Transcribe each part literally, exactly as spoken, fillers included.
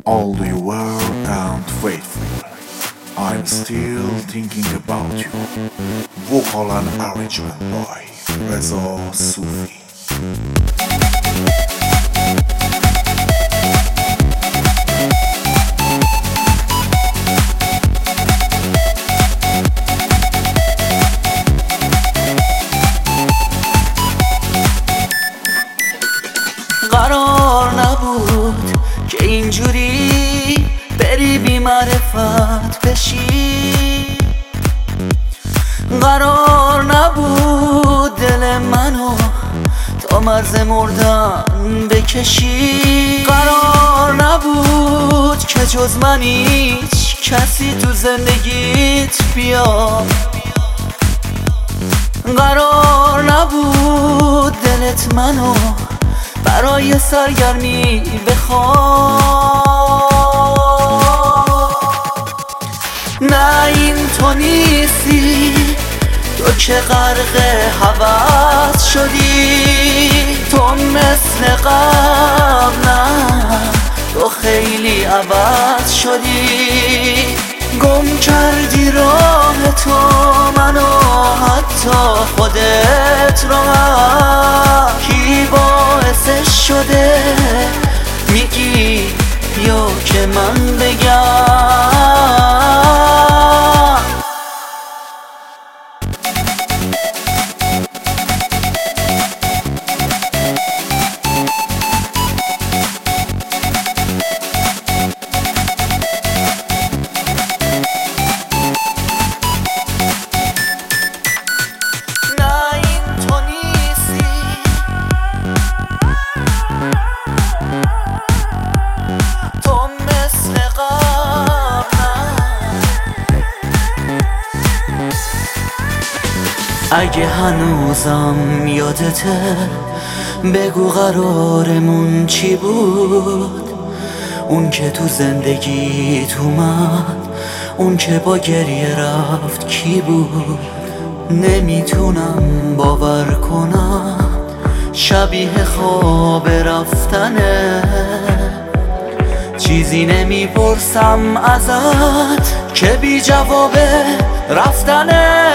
All you were and faithful. I'm still thinking about you. Vocal and arrangement by Reza Sufi. قرار نبود که اینجوری بری بی معرفت بشی، قرار نبود دل منو تا مرز مردن بکشی، قرار نبود که جز من هیچ کسی تو زندگیت بیاد، قرار نبود دلت منو برای سرگرمی بخواد. نه این تو نیستی، تو که غرق هوس شدی، تو مثل قبل نه، تو خیلی عوض شدی، گم کردی راه تو منو، حتی خودت رو هم. کی باعثش شده میگی یا که من بگم؟ اگه هنوزم یادته بگو قرارمون چی بود، اون که تو زندگیت اومد، اون که با گریه رفت کی بود؟ نمیتونم باور کنم شبیه خواب رفتنه، چیزی نمیپرسم ازت که بی جواب رفتنه.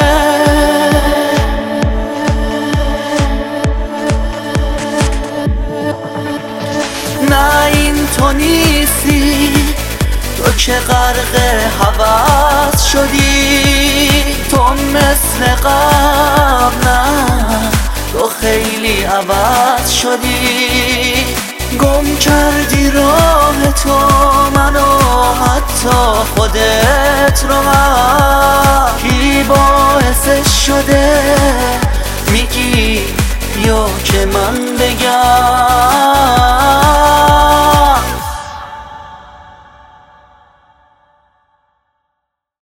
نه این تو نیستی، تو که غرق هوس شدی، تو مثل قبل نه، تو خیلی عوض شدی، گم کردی راه تو منو، حتی خودت رو هم. کی باعثش شده میگی یا که من بگم؟